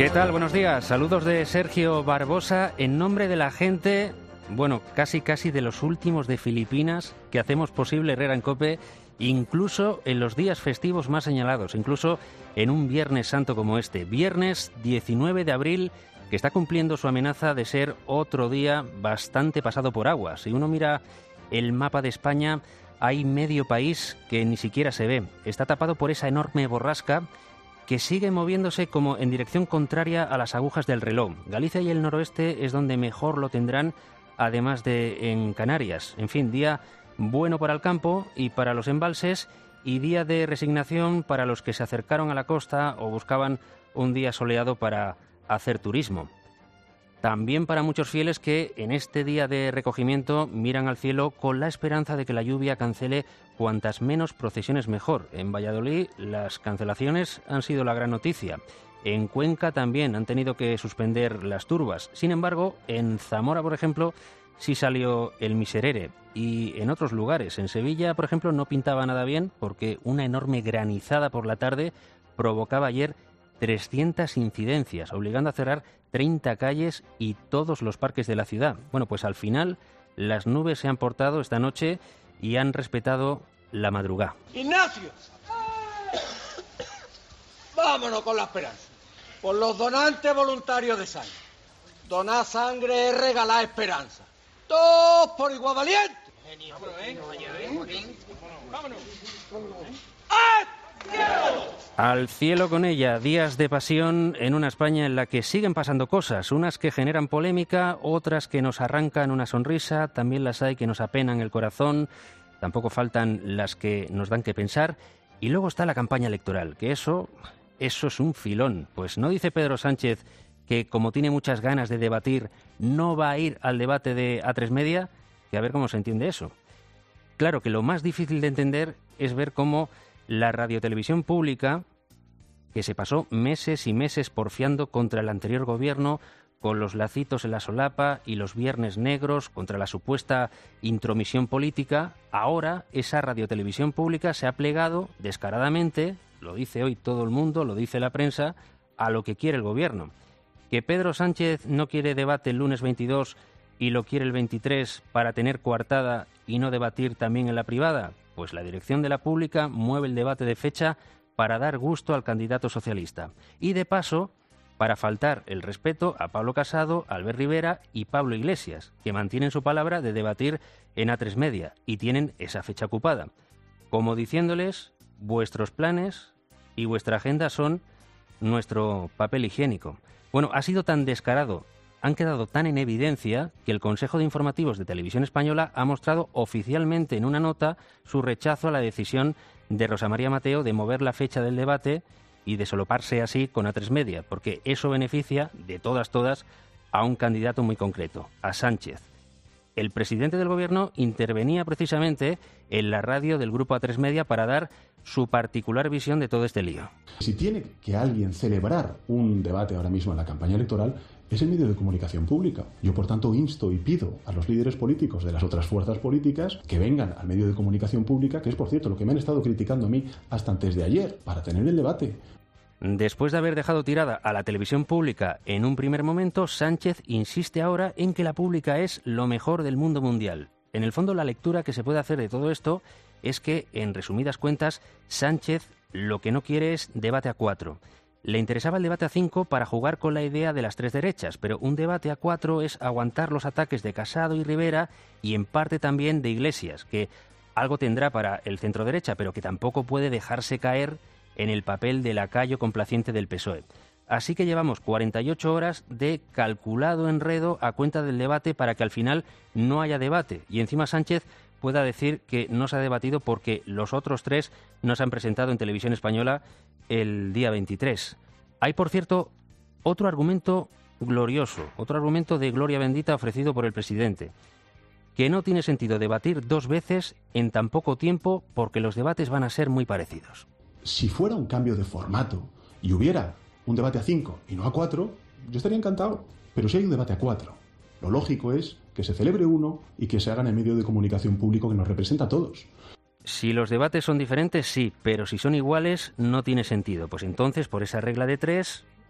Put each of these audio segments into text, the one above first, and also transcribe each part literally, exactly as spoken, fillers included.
¿Qué tal? Buenos días. Saludos de Sergio Barbosa en nombre de la gente, bueno, casi casi de los últimos de Filipinas que hacemos posible Herrera en COPE, incluso en los días festivos más señalados, incluso en un Viernes Santo como este, viernes diecinueve de abril, que está cumpliendo su amenaza de ser otro día bastante pasado por agua. Si uno mira el mapa de España, hay medio país que ni siquiera se ve. Está tapado por esa enorme borrasca que sigue moviéndose como en dirección contraria a las agujas del reloj. Galicia y el noroeste es donde mejor lo tendrán, además de en Canarias. En fin, día bueno para el campo y para los embalses, y día de resignación para los que se acercaron a la costa o buscaban un día soleado para hacer turismo. También para muchos fieles que en este día de recogimiento miran al cielo con la esperanza de que la lluvia cancele cuantas menos procesiones mejor. En Valladolid las cancelaciones han sido la gran noticia. En Cuenca también han tenido que suspender las turbas. Sin embargo, en Zamora, por ejemplo, sí salió el Miserere. Y en otros lugares, en Sevilla, por ejemplo, no pintaba nada bien porque una enorme granizada por la tarde provocaba ayer trescientas incidencias, obligando a cerrar treinta calles y todos los parques de la ciudad. Bueno, pues al final las nubes se han portado esta noche y han respetado la madrugada. Ignacio, vámonos con la esperanza. Por los donantes voluntarios de sangre. Donar sangre es regalar esperanza. Todos por igual valiente. Genio. Vámonos, ¿eh? Vámonos. Al cielo con ella, días de pasión en una España en la que siguen pasando cosas, unas que generan polémica, otras que nos arrancan una sonrisa, también las hay que nos apenan el corazón, tampoco faltan las que nos dan que pensar, y luego está la campaña electoral, que eso, eso es un filón. Pues no dice Pedro Sánchez que como tiene muchas ganas de debatir, no va a ir al debate de A tres Media, que a ver cómo se entiende eso. Claro que lo más difícil de entender es ver cómo la radiotelevisión pública, que se pasó meses y meses porfiando contra el anterior gobierno, con los lacitos en la solapa y los viernes negros contra la supuesta intromisión política, ahora esa radiotelevisión pública se ha plegado descaradamente, lo dice hoy todo el mundo, lo dice la prensa, a lo que quiere el gobierno. Que Pedro Sánchez no quiere debate el lunes veintidós y lo quiere el veintitrés para tener coartada y no debatir también en la privada, pues la dirección de la pública mueve el debate de fecha para dar gusto al candidato socialista. Y de paso, para faltar el respeto a Pablo Casado, Albert Rivera y Pablo Iglesias, que mantienen su palabra de debatir en A tres Media y tienen esa fecha ocupada. Como diciéndoles, vuestros planes y vuestra agenda son nuestro papel higiénico. Bueno, ha sido tan descarado, han quedado tan en evidencia que el Consejo de Informativos de Televisión Española ha mostrado oficialmente en una nota su rechazo a la decisión de Rosa María Mateo de mover la fecha del debate y de solaparse así con A tres Media, porque eso beneficia, de todas, todas, a un candidato muy concreto, a Sánchez. El presidente del gobierno intervenía precisamente en la radio del grupo A tres Media para dar su particular visión de todo este lío. Si tiene que alguien celebrar un debate ahora mismo en la campaña electoral, es el medio de comunicación pública. Yo, por tanto, insto y pido a los líderes políticos de las otras fuerzas políticas que vengan al medio de comunicación pública, que es, por cierto, lo que me han estado criticando a mí hasta antes de ayer, para tener el debate. Después de haber dejado tirada a la televisión pública en un primer momento, Sánchez insiste ahora en que la pública es lo mejor del mundo mundial. En el fondo, la lectura que se puede hacer de todo esto es que, en resumidas cuentas, Sánchez lo que no quiere es debate a cuatro. Le interesaba el debate a cinco para jugar con la idea de las tres derechas, pero un debate a cuatro es aguantar los ataques de Casado y Rivera y en parte también de Iglesias, que algo tendrá para el centro derecha, pero que tampoco puede dejarse caer en el papel de lacayo complaciente del P S O E. Así que llevamos cuarenta y ocho horas de calculado enredo a cuenta del debate para que al final no haya debate y encima Sánchez pueda decir que no se ha debatido porque los otros tres no se han presentado en Televisión Española el día veintitrés. Hay, por cierto, otro argumento glorioso, otro argumento de gloria bendita ofrecido por el presidente, que no tiene sentido debatir dos veces en tan poco tiempo porque los debates van a ser muy parecidos. Si fuera un cambio de formato y hubiera un debate a cinco y no a cuatro, yo estaría encantado. Pero si hay un debate a cuatro, lo lógico es que se celebre uno y que se haga en el medio de comunicación público que nos representa a todos. Si los debates son diferentes, sí, pero si son iguales, no tiene sentido. Pues entonces, por esa regla de tres,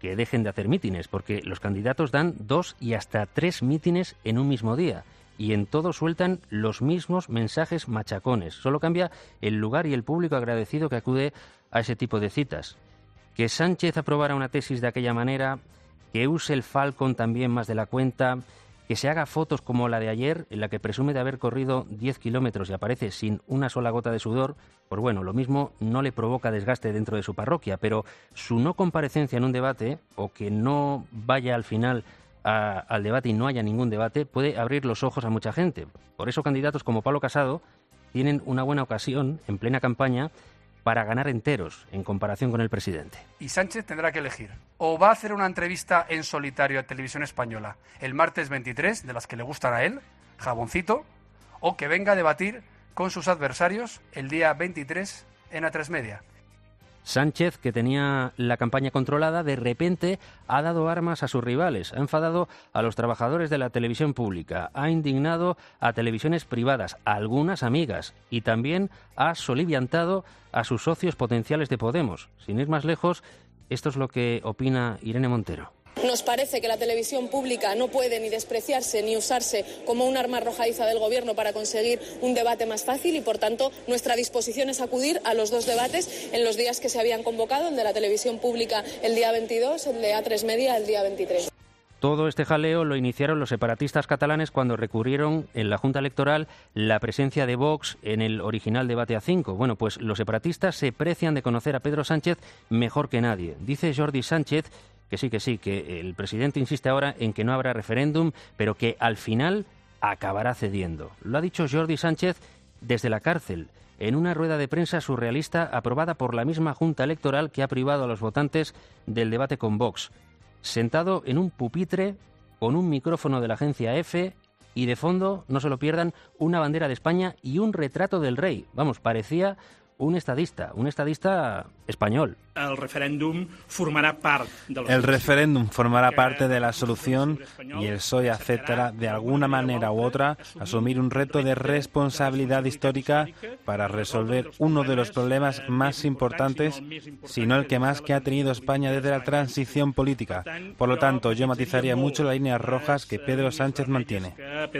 que dejen de hacer mítines, porque los candidatos dan dos y hasta tres mítines en un mismo día. Y en todo sueltan los mismos mensajes machacones. Solo cambia el lugar y el público agradecido que acude a ese tipo de citas. Que Sánchez aprobara una tesis de aquella manera, que use el Falcon también más de la cuenta, que se haga fotos como la de ayer, en la que presume de haber corrido diez kilómetros y aparece sin una sola gota de sudor, pues bueno, lo mismo no le provoca desgaste dentro de su parroquia, pero su no comparecencia en un debate, o que no vaya al final a, al debate y no haya ningún debate, puede abrir los ojos a mucha gente. Por eso candidatos como Pablo Casado tienen una buena ocasión, en plena campaña, para ganar enteros en comparación con el presidente. Y Sánchez tendrá que elegir. O va a hacer una entrevista en solitario a Televisión Española el martes veintitrés, de las que le gustan a él, jaboncito, o que venga a debatir con sus adversarios el día veintitrés en A tres Media. Sánchez, que tenía la campaña controlada, de repente ha dado armas a sus rivales, ha enfadado a los trabajadores de la televisión pública, ha indignado a televisiones privadas, a algunas amigas, y también ha soliviantado a sus socios potenciales de Podemos. Sin ir más lejos, esto es lo que opina Irene Montero. Nos parece que la televisión pública no puede ni despreciarse ni usarse como un arma arrojadiza del Gobierno para conseguir un debate más fácil y, por tanto, nuestra disposición es acudir a los dos debates en los días que se habían convocado, el de la televisión pública el día veintidós, el de A tres Media el día veintitrés. Todo este jaleo lo iniciaron los separatistas catalanes cuando recurrieron en la Junta Electoral la presencia de Vox en el original debate A cinco. Bueno, pues los separatistas se precian de conocer a Pedro Sánchez mejor que nadie. Dice Jordi Sánchez que sí, que sí, que el presidente insiste ahora en que no habrá referéndum, pero que al final acabará cediendo. Lo ha dicho Jordi Sánchez desde la cárcel, en una rueda de prensa surrealista aprobada por la misma Junta Electoral que ha privado a los votantes del debate con Vox. Sentado en un pupitre con un micrófono de la agencia EFE y de fondo, no se lo pierdan, una bandera de España y un retrato del rey. Vamos, parecía un estadista, un estadista español. El referéndum formará parte de El referéndum formará parte de la solución y el P S O E aceptará de alguna manera u otra asumir un reto de responsabilidad histórica para resolver uno de los problemas más importantes, si no el que más que ha tenido España desde la transición política. Por lo tanto, yo matizaría mucho las líneas rojas que Pedro Sánchez mantiene.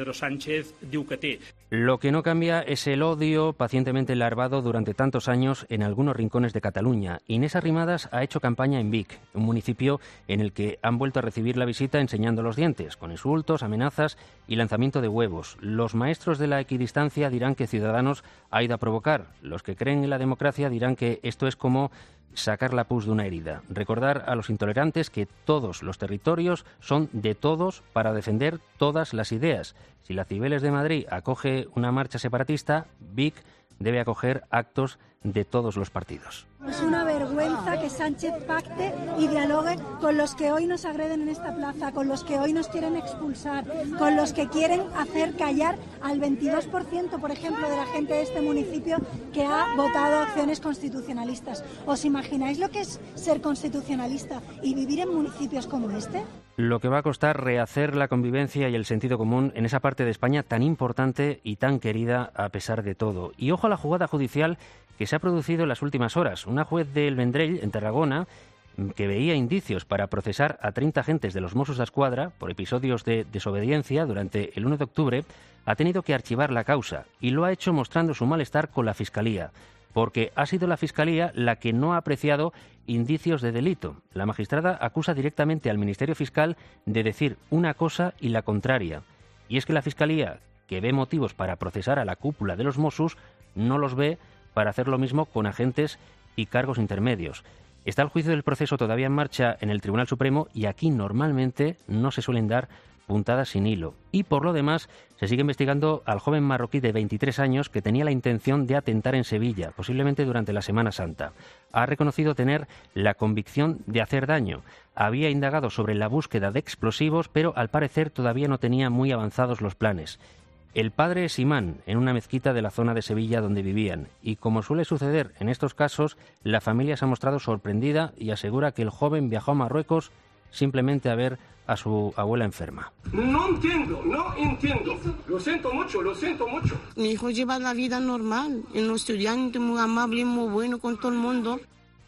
Lo que no cambia es el odio pacientemente larvado durante tantos años en algunos rincones de Cataluña. Inés Arrimadas ha hecho campaña en Vic, un municipio en el que han vuelto a recibir la visita enseñando los dientes, con insultos, amenazas y lanzamiento de huevos. Los maestros de la equidistancia dirán que Ciudadanos ha ido a provocar. Los que creen en la democracia dirán que esto es como sacar la pus de una herida. Recordar a los intolerantes que todos los territorios son de todos para defender todas las ideas. Si la Cibeles de Madrid acoge una marcha separatista, Vic debe acoger actos de todos los partidos. Es una vergüenza que Sánchez pacte y dialogue con los que hoy nos agreden en esta plaza, con los que hoy nos quieren expulsar, con los que quieren hacer callar al veintidós por ciento, por ejemplo, de la gente de este municipio que ha votado acciones constitucionalistas. ¿Os imagináis lo que es ser constitucionalista y vivir en municipios como este? Lo que va a costar rehacer la convivencia y el sentido común en esa parte de España tan importante y tan querida a pesar de todo. Y ojo a la jugada judicial que se ha producido en las últimas horas. Una juez del Vendrell, en Tarragona, que veía indicios para procesar a treinta agentes de los Mossos d'Esquadra por episodios de desobediencia durante el uno de octubre, ha tenido que archivar la causa y lo ha hecho mostrando su malestar con la Fiscalía, porque ha sido la Fiscalía la que no ha apreciado indicios de delito. La magistrada acusa directamente al Ministerio Fiscal de decir una cosa y la contraria. Y es que la Fiscalía, que ve motivos para procesar a la cúpula de los Mossos, no los ve para hacer lo mismo con agentes y cargos intermedios. Está el juicio del proceso todavía en marcha en el Tribunal Supremo y aquí normalmente no se suelen dar puntadas sin hilo. Y por lo demás, se sigue investigando al joven marroquí de veintitrés años que tenía la intención de atentar en Sevilla, posiblemente durante la Semana Santa. Ha reconocido tener la convicción de hacer daño. Había indagado sobre la búsqueda de explosivos, pero al parecer todavía no tenía muy avanzados los planes. El padre es imán en una mezquita de la zona de Sevilla donde vivían y, como suele suceder en estos casos, la familia se ha mostrado sorprendida y asegura que el joven viajó a Marruecos simplemente a ver a su abuela enferma. No entiendo, no entiendo. Lo siento mucho, lo siento mucho. Mi hijo lleva la vida normal, es un estudiante muy amable y muy bueno con todo el mundo.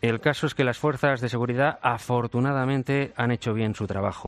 El caso es que las fuerzas de seguridad afortunadamente han hecho bien su trabajo.